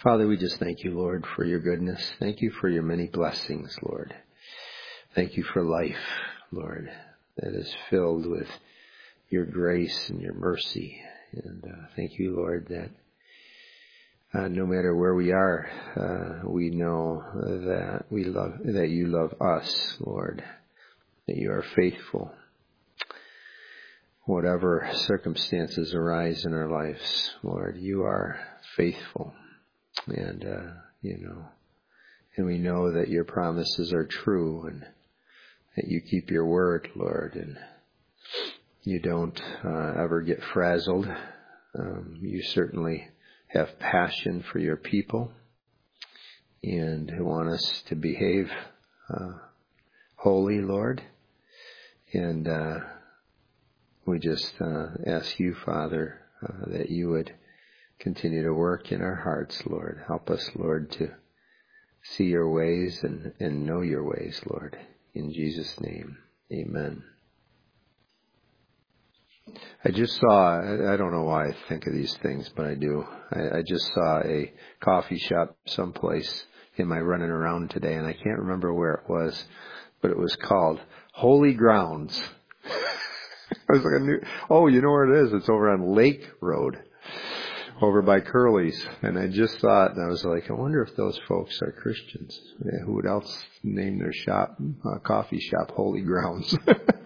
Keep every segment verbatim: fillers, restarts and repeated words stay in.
Father, we just thank you, Lord, for your goodness. Thank you for your many blessings, Lord. Thank you for life, Lord, that is filled with your grace and your mercy. And uh, thank you, Lord, that uh, no matter where we are, uh, we know that we love, that you love us, Lord, that you are faithful. Whatever circumstances arise in our lives, Lord, you are faithful. And, uh, you know, and we know that your promises are true and that you keep your word, Lord, and you don't uh, ever get frazzled. Um, you certainly have passion for your people and want us to behave uh, holy, Lord. And uh, we just uh, ask you, Father, uh, that you would continue to work in our hearts, Lord. Help us, Lord, to see your ways and, and know your ways, Lord. In Jesus' name, amen. I just saw, I don't know why I think of these things, but I do. I, I just saw a coffee shop someplace in my running around today, and I can't remember where it was, but it was called Holy Grounds. I was like, I knew, oh, you know where it is? It's over on Lake Road, over by Curly's. And I just thought, and I was like, I wonder if those folks are Christians. Yeah, who would else name their shop, uh, coffee shop, Holy Grounds?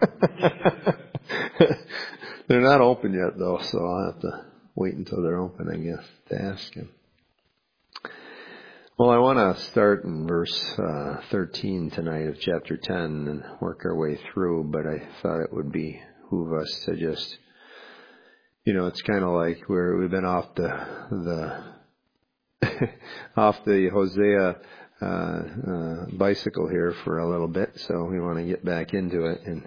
They're not open yet, though, so I'll have to wait until they're open, I guess, to ask him. Well, I want to start in verse uh, thirteen tonight of chapter ten and work our way through, but I thought it would behoove us to just, you know, it's kind of like we're, we've been off the, the off the Hosea uh, uh, bicycle here for a little bit, so we want to get back into it. And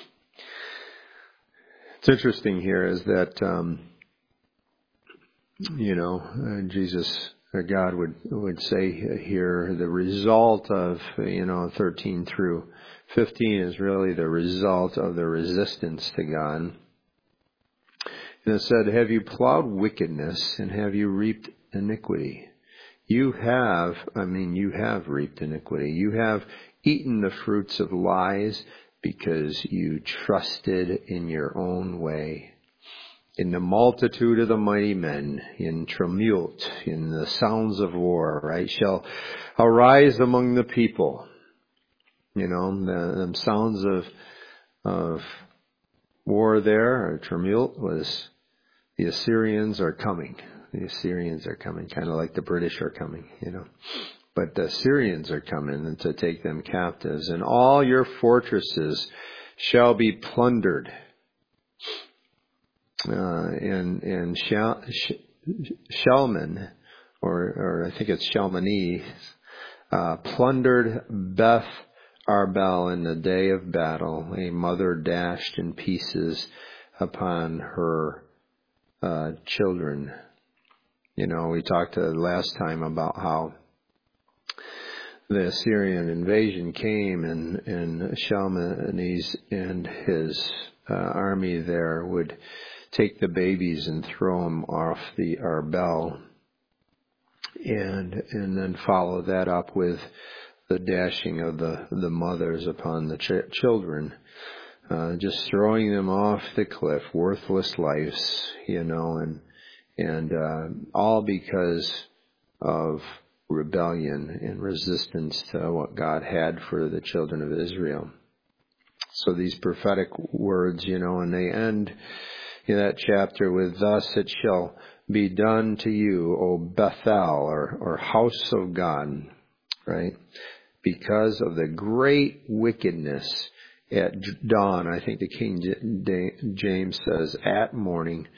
it's interesting here is that, um, you know, uh, Jesus or God would, would say here the result of, you know, thirteen through fifteen is really the result of the resistance to God. And it said, have you plowed wickedness and have you reaped iniquity? You have, I mean, you have reaped iniquity. You have eaten the fruits of lies because you trusted in your own way. In the multitude of the mighty men, in tumult, in the sounds of war, right, shall arise among the people. You know, the, the sounds of, of war there, or tumult, was the Assyrians are coming. The Assyrians are coming, kind of like the British are coming, you know. But the Assyrians are coming to take them captives, and all your fortresses shall be plundered. Uh, and and Shal, Shalman, or or I think it's Shalmani, uh, plundered Beth Arbel in the day of battle. A mother dashed in pieces upon her uh, children. You know, we talked uh, last time about how the Assyrian invasion came, and and Shalmaneser and his uh, army there would take the babies and throw them off the Arbel, and and then follow that up with the dashing of the the mothers upon the ch- children, uh, just throwing them off the cliff, worthless lives, you know, and and uh, all because of rebellion and resistance to what God had for the children of Israel. So these prophetic words, you know, and they end in that chapter with, thus it shall be done to you, O Bethel, or, or house of God, right? Because of the great wickedness at dawn. I think the King James says at morning,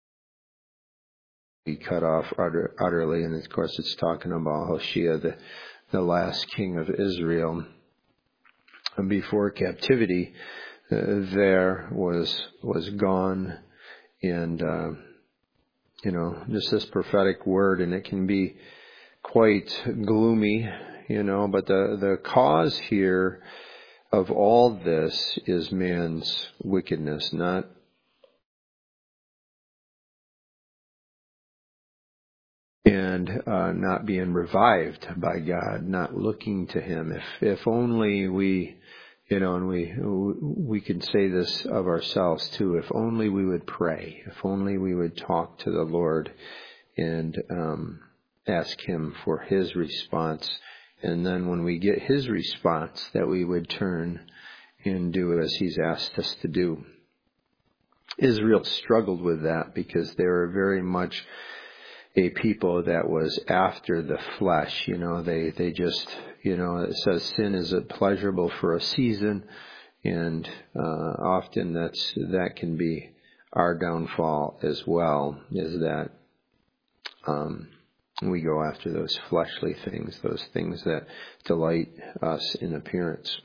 be cut off utter, utterly. And of course it's talking about Hoshea, the, the last king of Israel. And before captivity uh, there was was gone. And, uh, you know, just this prophetic word, and it can be quite gloomy, you know, but the, the cause here of all this is man's wickedness, not and uh, not being revived by God, not looking to Him. If if only we, you know, and we we can say this of ourselves too. If only we would pray. If only we would talk to the Lord and um, ask Him for His response. And then when we get His response, that we would turn and do as He's asked us to do. Israel struggled with that because they were very much a people that was after the flesh. You know, they, they just, you know, it says sin is pleasurable for a season, and uh, often that's that can be our downfall as well, is that um, we go after those fleshly things, those things that delight us in appearance.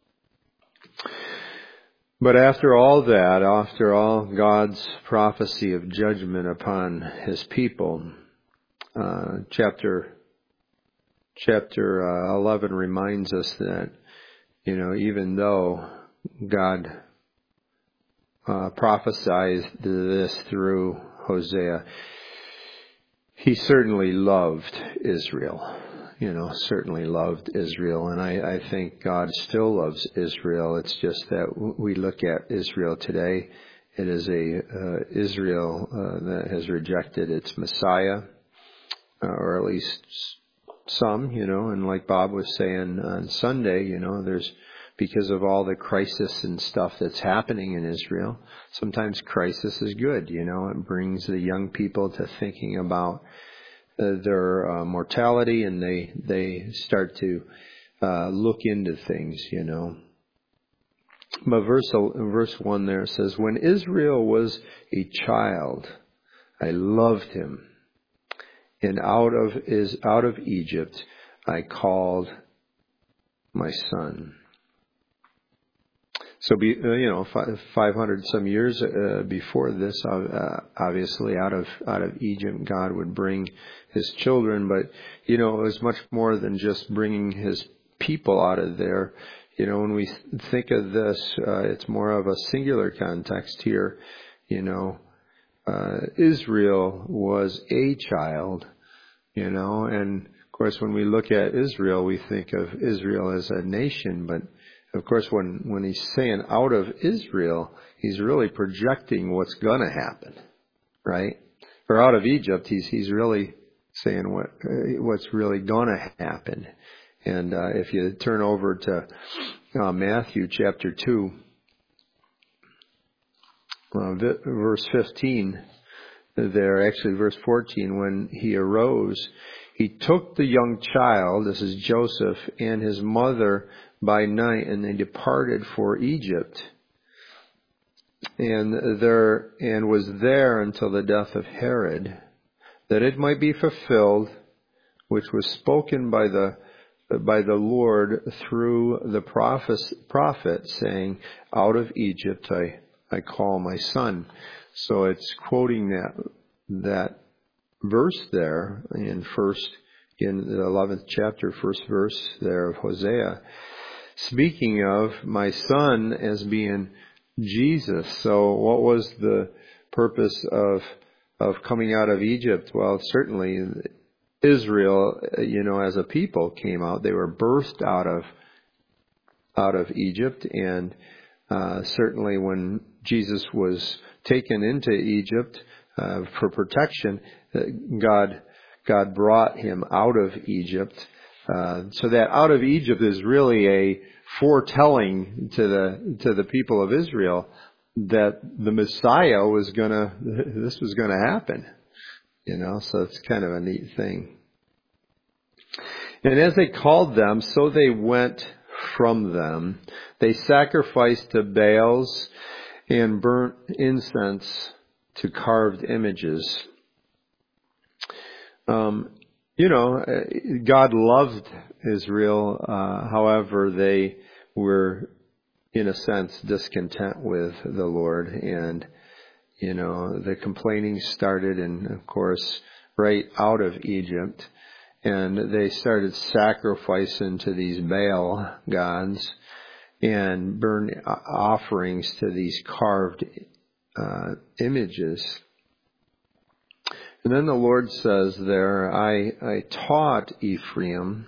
But after all that, after all God's prophecy of judgment upon His people, uh, chapter chapter uh, eleven reminds us that, you know, even though God uh, prophesied this through Hosea, He certainly loved Israel. You know, certainly loved Israel. And I, I think God still loves Israel. It's just that we look at Israel today. It is a uh, Israel uh, that has rejected its Messiah, uh, or at least some, you know. And like Bob was saying on Sunday, you know, there's, because of all the crisis and stuff that's happening in Israel, sometimes crisis is good, you know. It brings the young people to thinking about Uh, their uh, mortality, and they they start to uh, look into things, you know. But verse verse one there says, "When Israel was a child, I loved him, and out of is out of Egypt I called my son." So, be, uh, you know, five hundred some years uh, before this, uh, obviously, out of out of Egypt, God would bring His children. But, you know, it was much more than just bringing His people out of there. You know, when we think of this, uh, it's more of a singular context here. You know, uh, Israel was a child, you know, and, of course, when we look at Israel, we think of Israel as a nation, but of course, when, when he's saying out of Israel, he's really projecting what's going to happen, right? Or out of Egypt, he's he's really saying what uh, what's really going to happen. And uh, if you turn over to uh, Matthew chapter two, uh, verse fifteen, there, actually verse fourteen, when he arose, he took the young child, this is Joseph, and his mother by night, and they departed for Egypt, and there and was there until the death of Herod, that it might be fulfilled, which was spoken by the by the Lord through the prophet, prophet saying, "Out of Egypt I I call my son." So it's quoting that that verse there in first in the eleventh chapter, first verse there of Hosea, speaking of my son as being Jesus. So what was the purpose of of coming out of Egypt? Well, certainly Israel, you know, as a people came out. They were birthed out of out of Egypt, and uh, certainly when Jesus was taken into Egypt uh, for protection, God God brought him out of Egypt. Uh, so that out of Egypt is really a foretelling to the to the people of Israel that the Messiah was gonna this was gonna happen, you know. So it's kind of a neat thing. And as they called them, so they went from them. They sacrificed to Baals and burnt incense to carved images. Um, You know, God loved Israel. Uh, however, they were, in a sense, discontent with the Lord. And, you know, the complaining started, and of course, right out of Egypt. And they started sacrificing to these Baal gods and burn offerings to these carved uh, images. And then the Lord says there, I, I taught Ephraim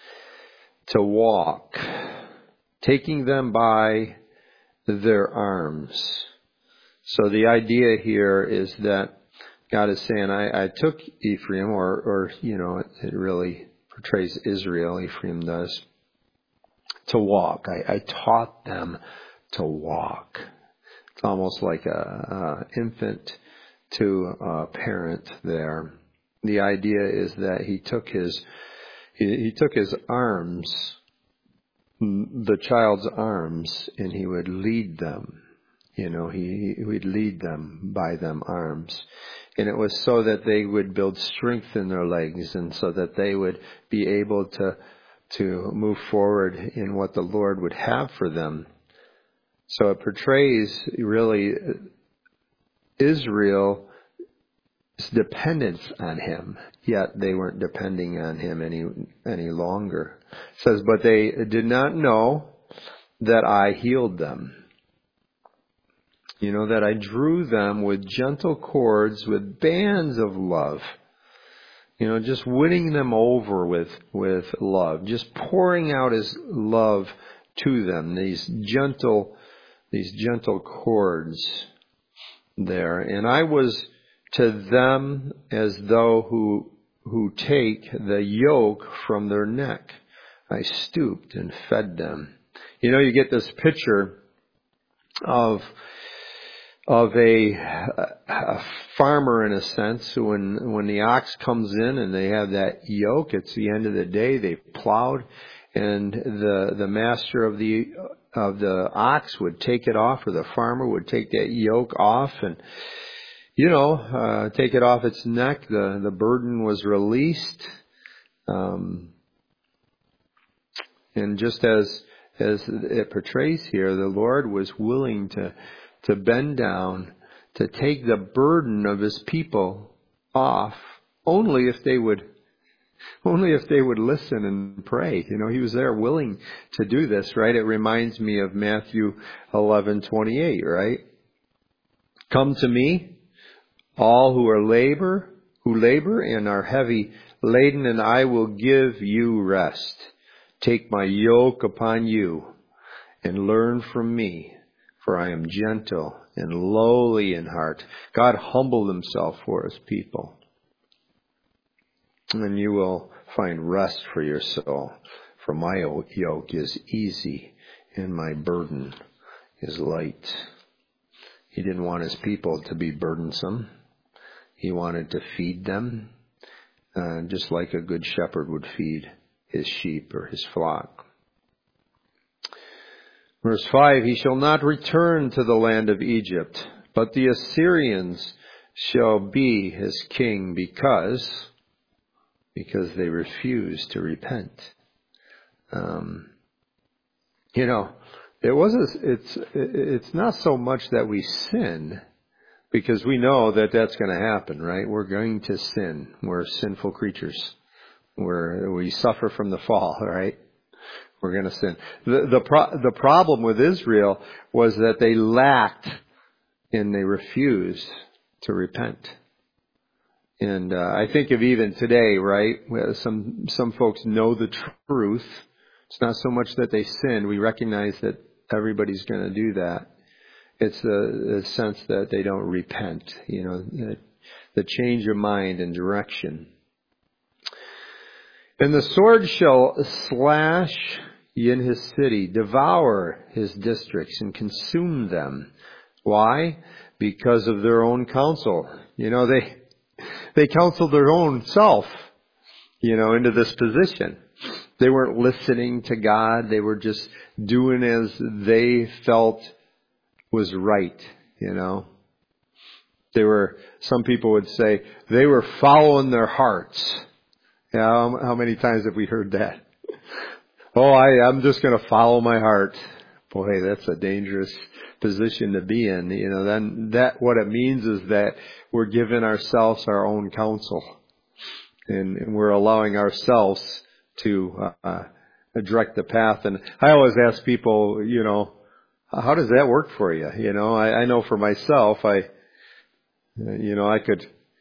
to walk, taking them by their arms. So the idea here is that God is saying, I, I took Ephraim, or, or, you know, it, it really portrays Israel, Ephraim does, to walk. I, I taught them to walk. It's almost like a, a infant to a parent there. The idea is that he took his, he, he took his arms, the child's arms, and he would lead them. You know, he, he would lead them by them arms. And it was so that they would build strength in their legs, and so that they would be able to to move forward in what the Lord would have for them. So it portrays really Israel's dependence on him, yet they weren't depending on him any any longer. It says, but they did not know that I healed them. You know, that I drew them with gentle cords, with bands of love. You know, just winning them over with, with love. Just pouring out his love to them. These gentle, these gentle cords there. And I was to them as though who, who take the yoke from their neck. I stooped and fed them. You know, you get this picture of of a, a farmer, in a sense, when when the ox comes in and they have that yoke, it's the end of the day, they've plowed, and the the master of the of the ox would take it off, or the farmer would take that yoke off, and you know, uh, take it off its neck. The the burden was released, um, and just as as it portrays here, the Lord was willing to. to bend down, to take the burden of his people off, only if they would, only if they would listen and pray. You know, he was there willing to do this, right? It reminds me of Matthew eleven twenty-eight, right? Come to me, all who are labor, who labor and are heavy laden, and I will give you rest. Take my yoke upon you and learn from me. For I am gentle and lowly in heart. God humbled himself for his people. And you will find rest for your soul. For my yoke is easy and my burden is light. He didn't want his people to be burdensome. He wanted to feed them, uh, just like a good shepherd would feed his sheep or his flock. Verse five, he shall not return to the land of Egypt, but the Assyrians shall be his king because, because they refuse to repent. Um, you know, it was a, it's it's not so much that we sin, because we know that that's going to happen, right? We're going to sin. We're sinful creatures. We're we suffer from the fall, right? We're going to sin. The the, pro- the problem with Israel was that they lacked and they refused to repent. And uh, I think of even today, right? Some some folks know the truth. It's not so much that they sin. We recognize that everybody's going to do that. It's the, the sense that they don't repent. You know, the, the change of mind and direction. And the sword shall slash in his city, devour his districts, and consume them. Why? Because of their own counsel. You know, they they counseled their own self, you know, into this position. They weren't listening to God. They were just doing as they felt was right, you know. They were, some people would say, they were following their hearts. Yeah, how, how many times have we heard that? Oh, I, I'm just going to follow my heart. Boy, that's a dangerous position to be in. You know, then that, what it means is that we're giving ourselves our own counsel. And, and we're allowing ourselves to uh, direct the path. And I always ask people, you know, how does that work for you? You know, I, I know for myself, I, you know, I could,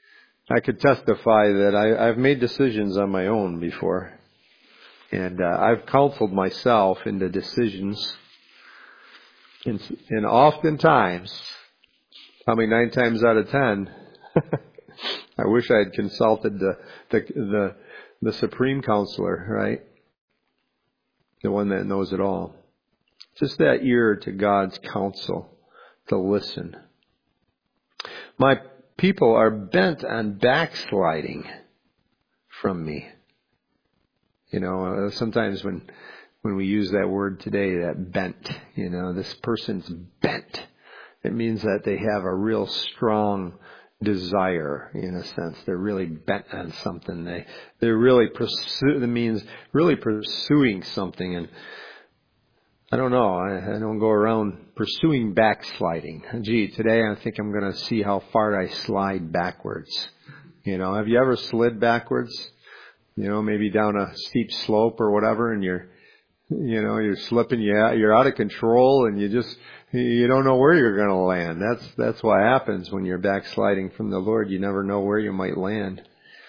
I could testify that I, I've made decisions on my own before. And uh, I've counseled myself into decisions. And, and oftentimes, probably nine times out of ten, I wish I had consulted the, the the the Supreme Counselor, right? The one that knows it all. Just that ear to God's counsel, to listen. My people are bent on backsliding from me. You know, uh, sometimes when when we use that word today, that bent, you know, this person's bent. It means that they have a real strong desire, in a sense. They're really bent on something. They they're really pursue. That means really pursuing something. And I don't know. I, I don't go around pursuing backsliding. Gee, today I think I'm going to see how far I slide backwards. You know, have you ever slid backwards? You know, maybe down a steep slope or whatever, and you're, you know, you're slipping, yeah, you're out of control, and you just, you don't know where you're going to land. That's that's what happens when you're backsliding from the Lord. You never know where you might land,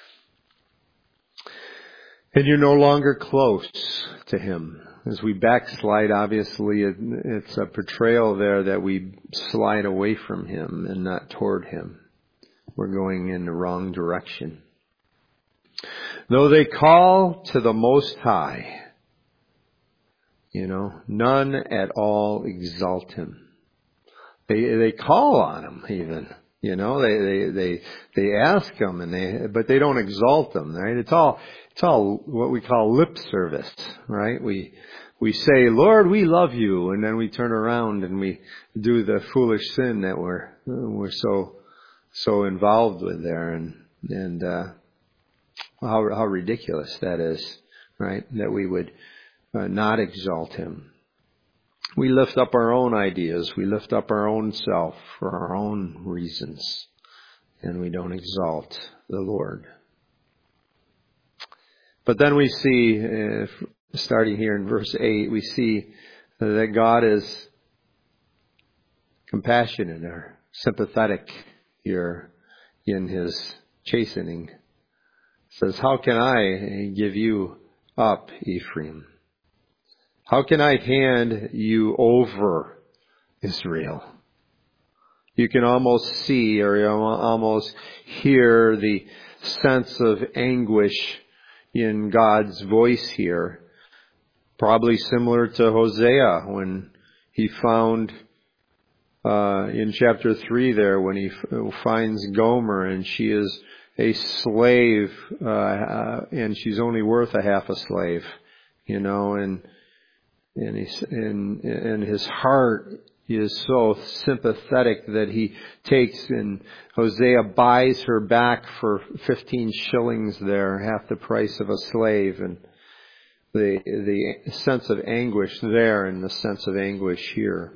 and you're no longer close to Him. As we backslide, obviously, it, it's a portrayal there that we slide away from Him and not toward Him. We're going in the wrong direction. Though they call to the Most High, you know, none at all exalt Him. They they call on Him even, you know, they they they they ask Him, and they but they don't exalt Him, right? It's all it's all what we call lip service, right? We we say, Lord, we love you, and then we turn around and we do the foolish sin that we're we're so so involved with there, and and. uh How, how ridiculous that is, right? That we would uh, not exalt Him. We lift up our own ideas. We lift up our own self for our own reasons. And we don't exalt the Lord. But then we see, uh, starting here in verse eight, we see that God is compassionate or sympathetic here in His chastening. Says, how can I give you up, Ephraim? How can I hand you over, Israel? You can almost see or almost hear the sense of anguish in God's voice here. Probably similar to Hosea when he found uh, in chapter three there, when he f- finds Gomer and she is a slave, uh, uh, and she's only worth a half a slave, you know, and and he's and and his heart is so sympathetic that he takes and Hosea buys her back for fifteen shillings there, half the price of a slave, and the the sense of anguish there and the sense of anguish here.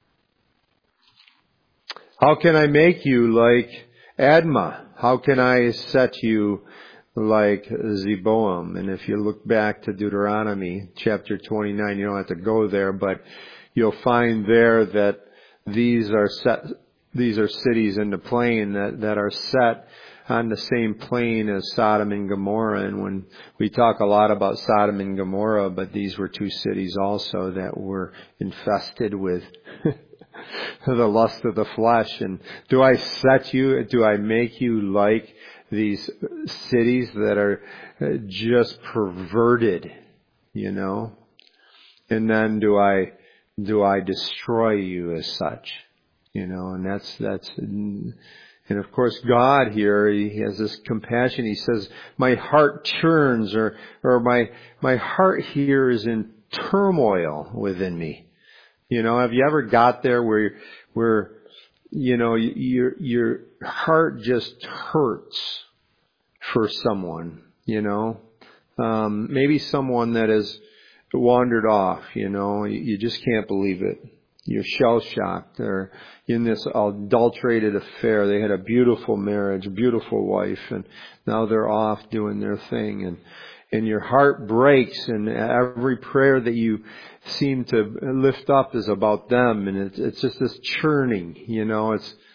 How can I make you like Admah? How can I set you like Zeboam? And if you look back to Deuteronomy chapter twenty-nine, you don't have to go there, but you'll find there that these are set, these are cities in the plain that, that are set on the same plane as Sodom and Gomorrah. And when we talk a lot about Sodom and Gomorrah, but these were two cities also that were infested with the lust of the flesh. And do I set you, do I make you like these cities that are just perverted, you know? And then do I, do I destroy you as such, you know? And that's, that's, and of course God here, He has this compassion. He says, my heart churns, or, or my, my heart here is in turmoil within me. You know, have you ever got there where, where, you know, your, your heart just hurts for someone, you know, um, maybe someone that has wandered off, you know, you, you just can't believe it. You're shell shocked. They're in this adulterated affair. They had a beautiful marriage, a beautiful wife, and now they're off doing their thing, and, and your heart breaks, and every prayer that you seem to lift up is about them, and it's, it's just this churning, you know, it's,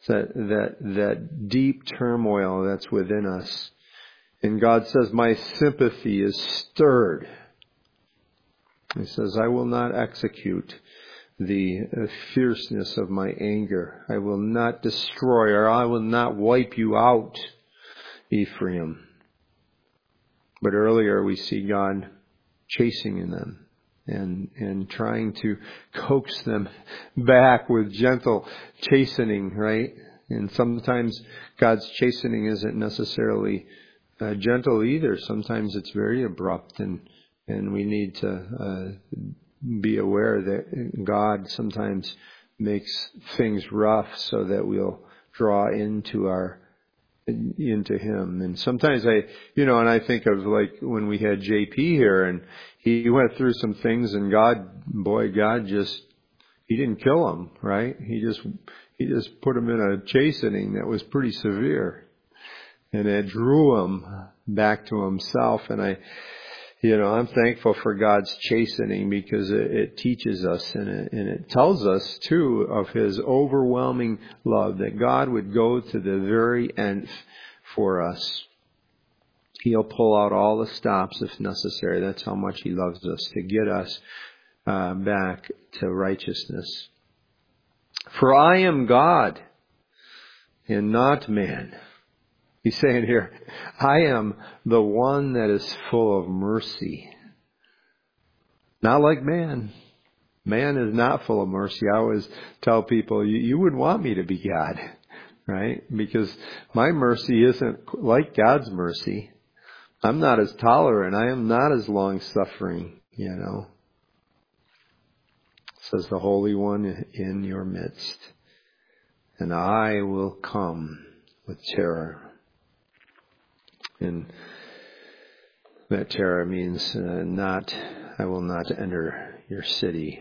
that that that deep turmoil that's within us. And God says, my sympathy is stirred. He says, I will not execute the fierceness of my anger. I will not destroy, or I will not wipe you out, Ephraim. But earlier we see God chasing them and and trying to coax them back with gentle chastening, right? And sometimes God's chastening isn't necessarily uh, gentle either. Sometimes it's very abrupt, and and we need to uh, be aware that God sometimes makes things rough so that we'll draw into our into Him. And sometimes I, you know, and I think of like when we had J P here, and he went through some things, and God, boy, God just, He didn't kill him, right? He just, He just put him in a chastening that was pretty severe, and it drew him back to Himself. And I, you know, I'm thankful for God's chastening, because it, it teaches us, and it, and it tells us too of His overwhelming love, that God would go to the very end for us. He'll pull out all the stops if necessary. That's how much He loves us, to get us uh, back to righteousness. For I am God and not man. He's saying here, I am the one that is full of mercy. Not like man. Man is not full of mercy. I always tell people, you, you wouldn't want me to be God, right? Because my mercy isn't like God's mercy. I'm not as tolerant. I am not as long-suffering, you know. Says the Holy One in your midst. And I will come with terror. And that terror means uh, not, I will not enter your city.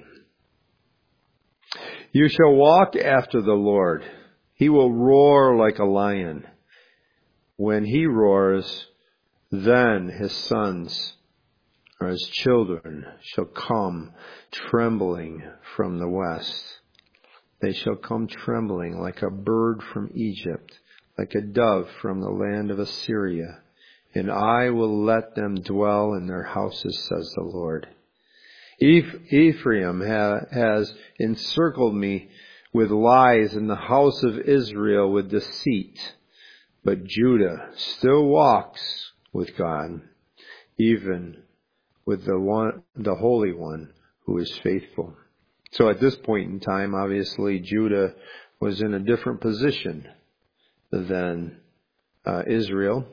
You shall walk after the Lord. He will roar like a lion. When He roars, then His sons or His children shall come trembling from the west. They shall come trembling like a bird from Egypt, like a dove from the land of Assyria. And I will let them dwell in their houses, says the Lord. Ephraim ha- has encircled me with lies, and the house of Israel with deceit. But Judah still walks with God, even with the one, the Holy One who is faithful. So at this point in time, obviously, Judah was in a different position than uh, Israel.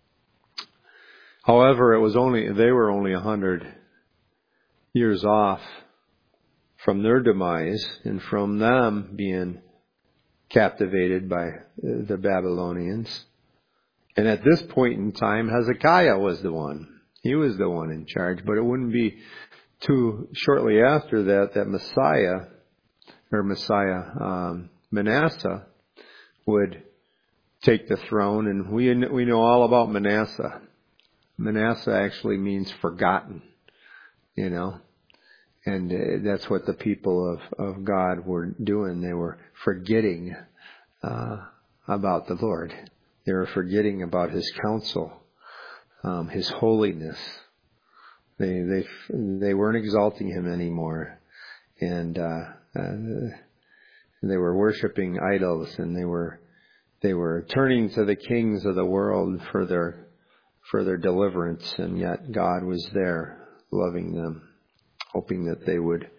However, it was only they were only a hundred years off from their demise and from them being captivated by the Babylonians. And at this point in time, Hezekiah was the one. He was the one in charge. But it wouldn't be too shortly after that that Messiah, or Messiah, um, Manasseh, would take the throne. And we we know all about Manasseh. Manasseh actually means forgotten, you know. And uh, that's what the people of, of God were doing. They were forgetting uh, about the Lord. They were forgetting about His counsel, um, His holiness. They they they weren't exalting Him anymore, and uh, uh, they were worshiping idols, and they were they were turning to the kings of the world for their for their deliverance. And yet God was there, loving them, hoping that they would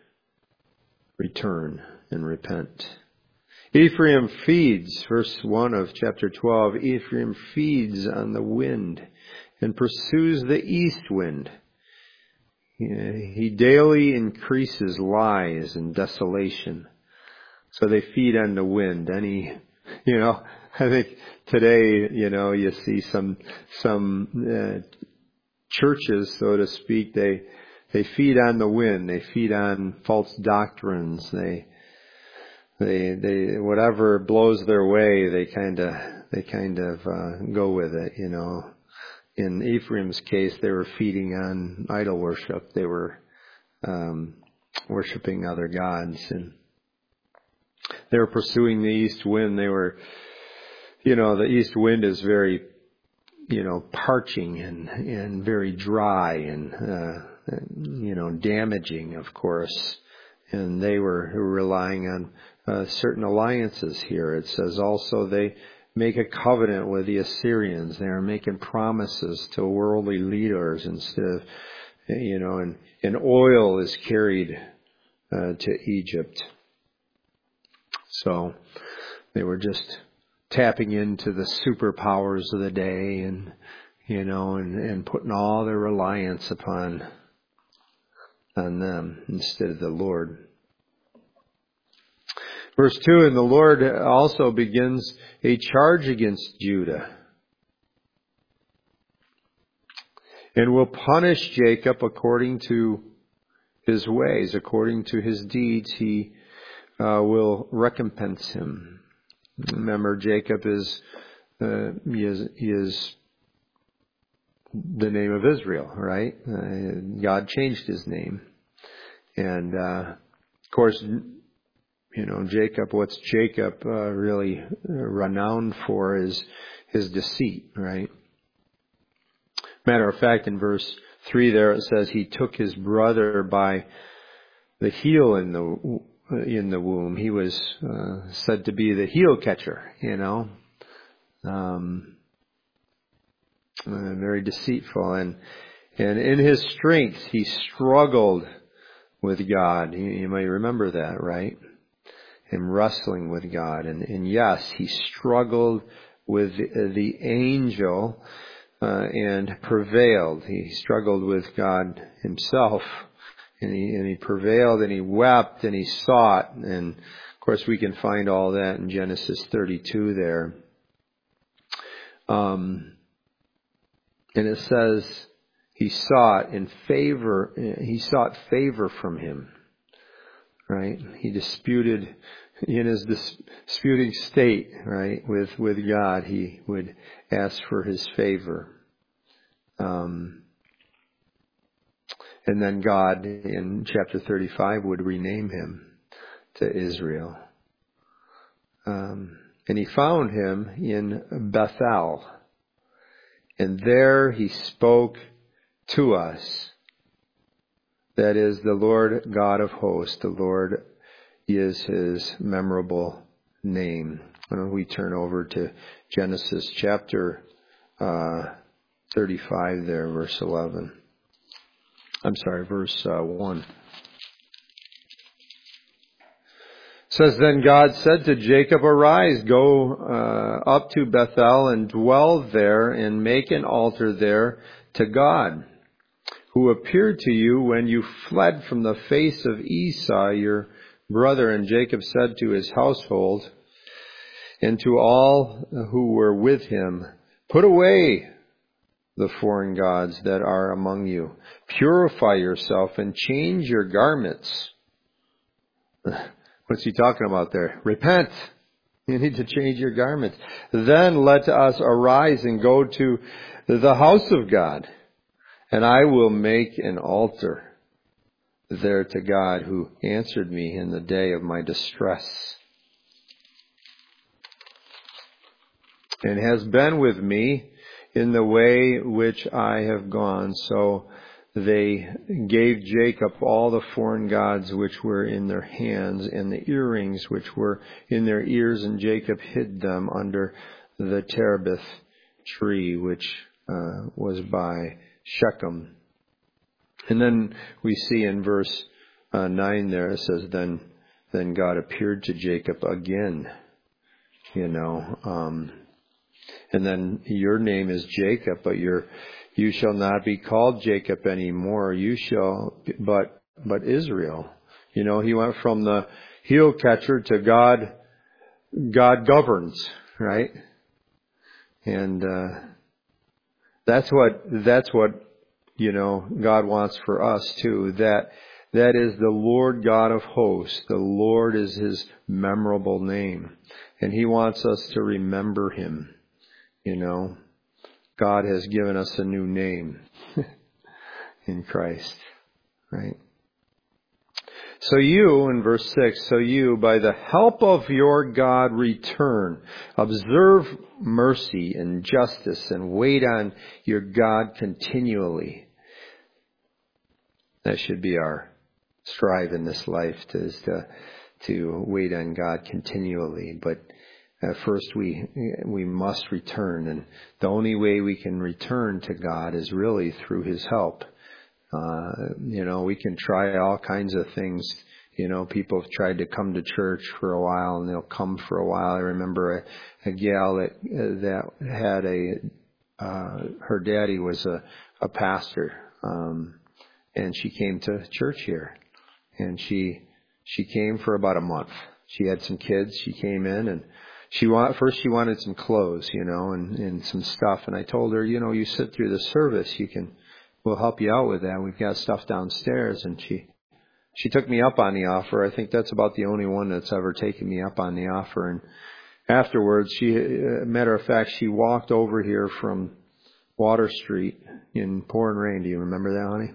return and repent. Ephraim feeds, verse one of chapter twelve, Ephraim feeds on the wind and pursues the east wind. He daily increases lies and desolation. So they feed on the wind. Any, you know, I think today, you know, you see some, some uh, churches, so to speak, they, they feed on the wind. They feed on false doctrines. They, they, they, whatever blows their way, they kind of, they kind of uh, go with it, you know. In Ephraim's case, they were feeding on idol worship. They were um, worshiping other gods, and they were pursuing the east wind. They were, you know, the east wind is very, you know, parching and, and very dry and, uh, you know, damaging, of course. And they were relying on uh, certain alliances here. It says also they make a covenant with the Assyrians. They are making promises to worldly leaders instead of, you know, and, and oil is carried uh, to Egypt. So they were just tapping into the superpowers of the day and, you know, and, and putting all their reliance upon on them instead of the Lord. Verse two, and the Lord also begins a charge against Judah and will punish Jacob according to his ways, according to his deeds. He uh, will recompense him. Remember, Jacob is, uh, he is, he is the name of Israel, right? Uh, God changed his name. And, uh, of course, you know, Jacob, what's Jacob uh, really renowned for is his deceit, right? Matter of fact, in verse three there it says he took his brother by the heel in the in the womb. He was uh, said to be the heel catcher, you know. Um, uh, very deceitful. And, and in his strength, he struggled with God. You, you may remember that, right? Him wrestling with God. And, and yes, he struggled with the, the angel uh, and prevailed. He struggled with God himself. And he, and he prevailed and he wept and he sought. And of course we can find all that in Genesis thirty-two there. Um, and it says he sought in favor, he sought favor from him. Right? He disputed in his disputing state, right, with, with God, he would ask for his favor. Um, and then God in chapter thirty-five would rename him to Israel. Um, and he found him in Bethel. And there he spoke to us. That is the Lord God of hosts. The Lord is his memorable name. Why don't we turn over to Genesis chapter uh, thirty-five there, verse eleven. I'm sorry, verse uh, one. It says, then God said to Jacob, arise, go uh, up to Bethel and dwell there and make an altar there to God, who appeared to you when you fled from the face of Esau, your brother. And Jacob said to his household and to all who were with him, put away the foreign gods that are among you. Purify yourself and change your garments. What's he talking about there? Repent. You need to change your garments. Then let us arise and go to the house of God, and I will make an altar there to God, who answered me in the day of my distress, and has been with me in the way which I have gone. So they gave Jacob all the foreign gods which were in their hands and the earrings which were in their ears, and Jacob hid them under the terebinth tree which uh, was by Shechem. And then we see in verse uh, nine there, it says, then then God appeared to Jacob again, you know, um, and then your name is Jacob, but your you shall not be called Jacob anymore. You shall, but but Israel. You know, he went from the heel catcher to God. God governs, right? And uh, that's what that's what you know God wants for us too. That that is the Lord God of hosts. The Lord is his memorable name, and he wants us to remember him. You know, God has given us a new name in Christ, right? So you, in verse six, so you, by the help of your God, return. Observe mercy and justice and wait on your God continually. That should be our strive in this life, to, is to, to wait on God continually. But at first we, we must return. And the only way we can return to God is really through His help. Uh, you know, we can try all kinds of things. You know, people have tried to come to church for a while, and they'll come for a while. I remember a, a gal that that had a uh, her daddy was a a pastor, um, and she came to church here, and she she came for about a month. She had some kids. She came in, and she want first she wanted some clothes, you know, and and some stuff. And I told her, you know, you sit through the service, you can. We'll help you out with that. We've got stuff downstairs. And she, she took me up on the offer. I think that's about the only one that's ever taken me up on the offer. And afterwards, she, uh, matter of fact, she walked over here from Water Street in pouring rain. Do you remember that, honey?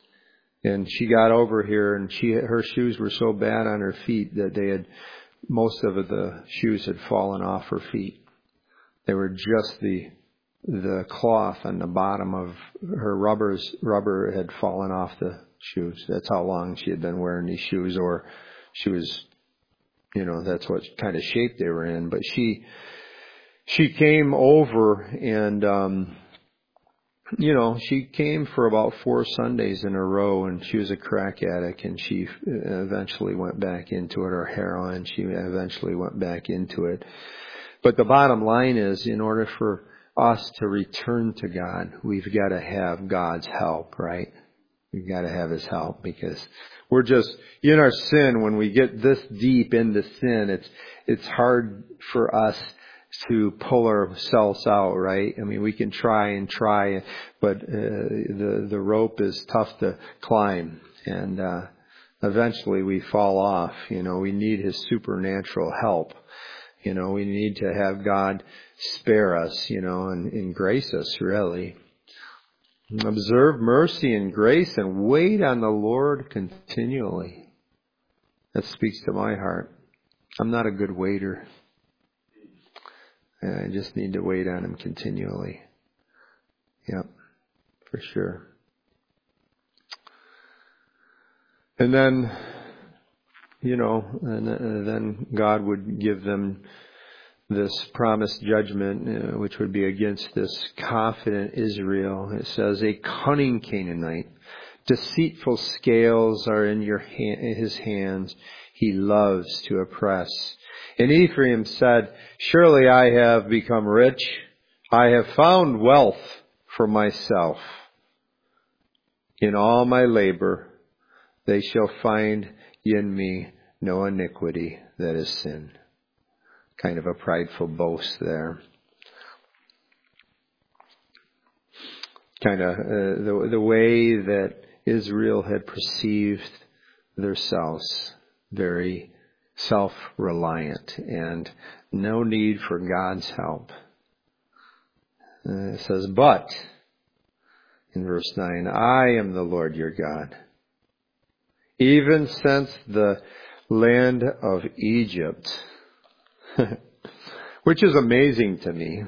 And she got over here, and she, her shoes were so bad on her feet that they had, most of the shoes had fallen off her feet. They were just the, the cloth on the bottom of her rubbers rubber had fallen off the shoes. That's how long she had been wearing these shoes, or she was, you know, that's what kind of shape they were in. But she she came over, and um you know, she came for about four Sundays in a row, and she was a crack addict, and she eventually went back into it, or heroin. She eventually went back into it. But the bottom line is, in order for us to return to God, we've got to have God's help, right? We've got to have His help, because we're just in our sin. When we get this deep into sin, it's it's hard for us to pull ourselves out, right? I mean, we can try and try, but uh, the the rope is tough to climb, and uh, eventually we fall off. You know, we need His supernatural help. You know, we need to have God spare us, you know, and, and grace us, really. Observe mercy and grace and wait on the Lord continually. That speaks to my heart. I'm not a good waiter. And I just need to wait on Him continually. Yep, for sure. And then, you know, and then God would give them this promised judgment, uh, which would be against this confident Israel. It says, a cunning Canaanite, deceitful scales are in your ha- his hands. He loves to oppress. And Ephraim said, surely I have become rich. I have found wealth for myself. In all my labor, they shall find in me no iniquity, that is sin. Kind of a prideful boast there. Kind of uh, the, the way that Israel had perceived themselves, very self-reliant and no need for God's help. Uh, it says, but, in verse nine, I am the Lord your God. Even since the land of Egypt, which is amazing to me.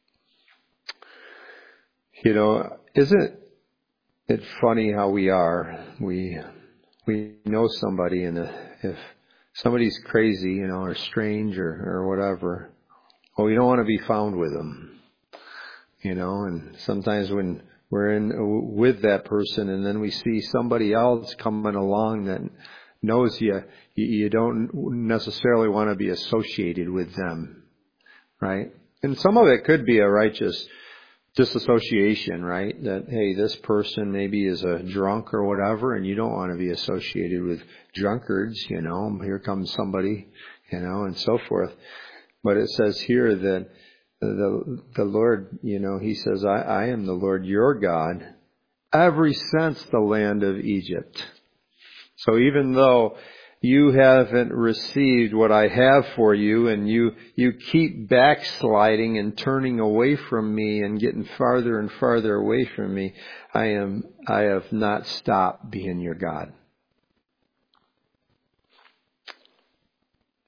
You know, isn't it funny how we are? We we know somebody, and if somebody's crazy, you know, or strange or, or whatever, well, we don't want to be found with them. You know, and sometimes when we're in with that person, and then we see somebody else coming along that knows you, you don't necessarily want to be associated with them, right? And some of it could be a righteous disassociation, right? That, hey, this person maybe is a drunk or whatever, and you don't want to be associated with drunkards, you know. Here comes somebody, you know, and so forth. But it says here that the the Lord, you know, He says, I, I am the Lord your God, ever since the land of Egypt. So even though you haven't received what I have for you, and you, you keep backsliding and turning away from me and getting farther and farther away from me, I am, I have not stopped being your God.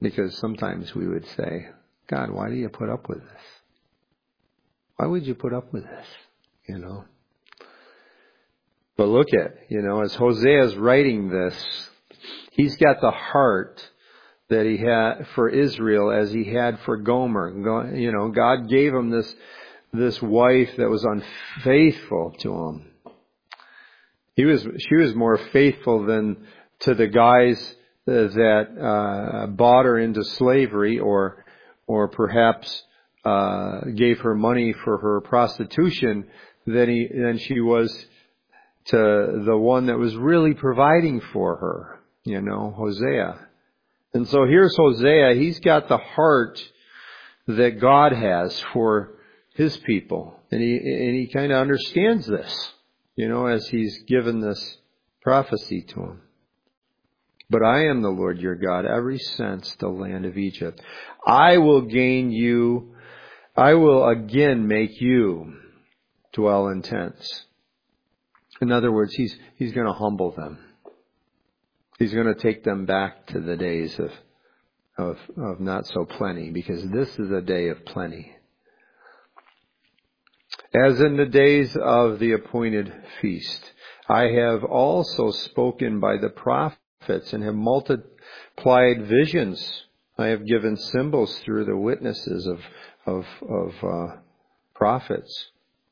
Because sometimes we would say, God, why do you put up with this? Why would you put up with this? You know? But look at, you know, as Hosea is writing this, he's got the heart that he had for Israel as he had for Gomer. You know, God gave him this, this wife that was unfaithful to him. He was, she was more faithful than to the guys that uh, bought her into slavery, or, or perhaps uh, gave her money for her prostitution, than he, than she was to the one that was really providing for her. You know, Hosea. And so here's Hosea. He's got the heart that God has for His people, and he and he kind of understands this. You know, as he's given this prophecy to him. But I am the Lord your God, ever since the land of Egypt. I will gain you, I will again make you dwell in tents. In other words, he's he's going to humble them. He's going to take them back to the days of, of, of not so plenty, because this is a day of plenty. As in the days of the appointed feast, I have also spoken by the prophets and have multiplied visions. I have given symbols through the witnesses of, of, of uh, prophets.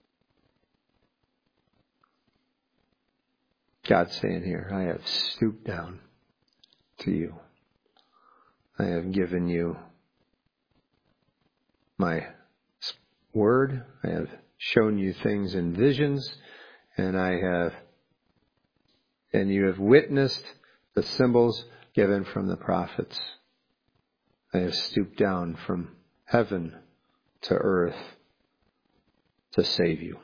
God's saying here, I have stooped down to you. I have given you my word. I have shown you things in visions, and I have, and you have witnessed the symbols given from the prophets. I have stooped down from heaven to earth to save you.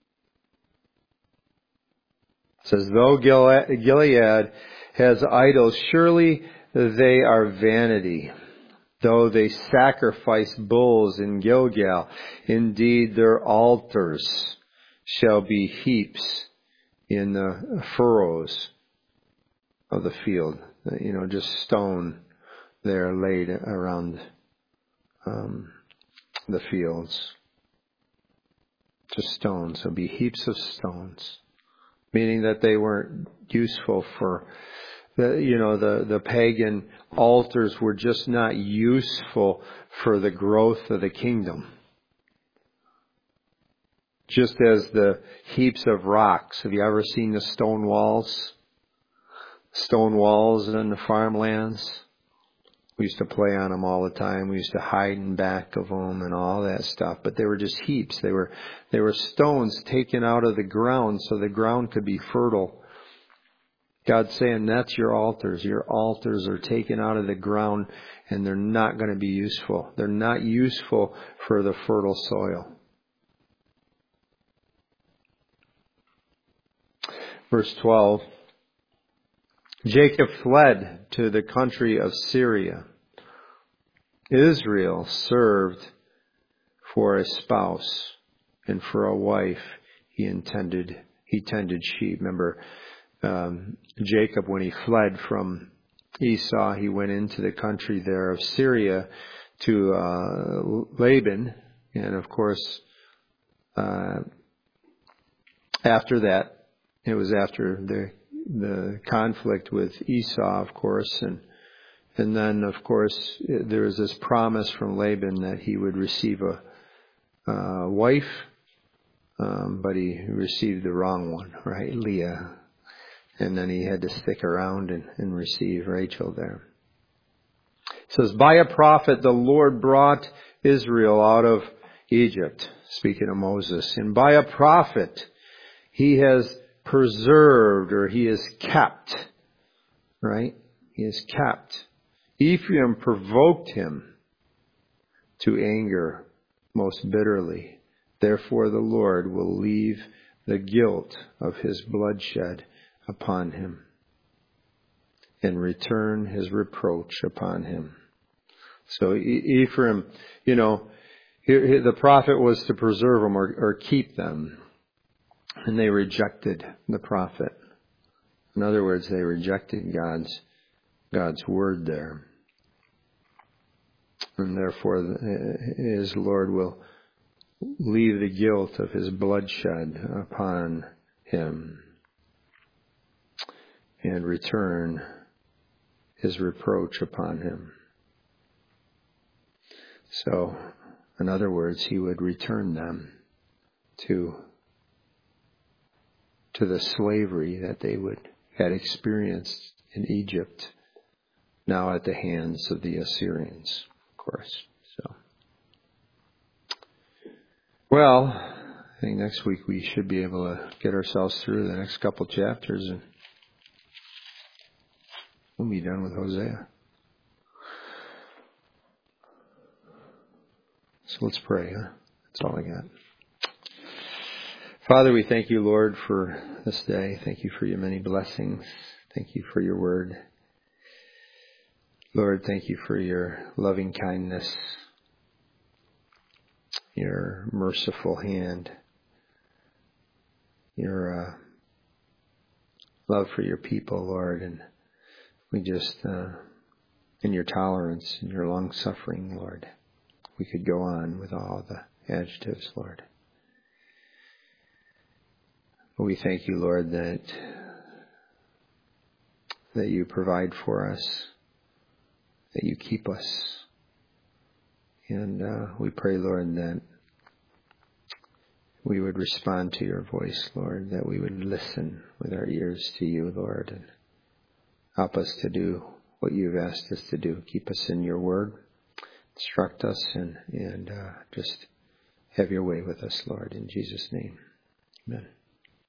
It says, though Gilead has idols, surely they are vanity. Though they sacrifice bulls in Gilgal, indeed their altars shall be heaps in the furrows of the field. You know, just stone there laid around um, the fields. Just stones. There'll be heaps of stones. Meaning that they weren't useful for The, you know, the, the pagan altars were just not useful for the growth of the kingdom. Just as the heaps of rocks. Have you ever seen the stone walls? Stone walls in the farmlands? We used to play on them all the time. We used to hide in back of them and all that stuff. But they were just heaps. They were, they were stones taken out of the ground so the ground could be fertile. God's saying that's your altars. Your altars are taken out of the ground and they're not going to be useful. They're not useful for the fertile soil. Verse twelve. Jacob fled to the country of Syria. Israel served for a spouse, and for a wife he intended he tended sheep. Remember, Um, Jacob, when he fled from Esau, he went into the country there of Syria to uh, Laban. And of course, uh, after that, it was after the the conflict with Esau, of course. And, and then, of course, there was this promise from Laban that he would receive a uh, wife, um, but he received the wrong one, right? Leah. And then he had to stick around and, and receive Rachel there. It says, by a prophet the Lord brought Israel out of Egypt, speaking of Moses. And by a prophet he has preserved, or he has kept, right? He has kept. Ephraim provoked him to anger most bitterly. Therefore the Lord will leave the guilt of his bloodshed upon him and return his reproach upon him. So Ephraim, you know, the prophet was to preserve them or, or keep them. And they rejected the prophet. In other words, they rejected God's, God's word there. And therefore his Lord will leave the guilt of his bloodshed upon him and return his reproach upon him. So, in other words, he would return them to, to the slavery that they would had experienced in Egypt, now at the hands of the Assyrians, of course. So, well, I think next week we should be able to get ourselves through the next couple chapters and we'll be done with Hosea. So let's pray, huh? That's all I got. Father, we thank you, Lord, for this day. Thank you for your many blessings. Thank you for your word. Lord, thank you for your loving kindness, your merciful hand, your uh, love for your people, Lord, and we just, uh, in your tolerance and your long suffering, Lord, we could go on with all the adjectives, Lord. We thank you, Lord, that that you provide for us, that you keep us. And uh, we pray, Lord, that we would respond to your voice, Lord, that we would listen with our ears to you, Lord, and help us to do what you've asked us to do. Keep us in your word. Instruct us and, and uh, just have your way with us, Lord, in Jesus' name. Amen.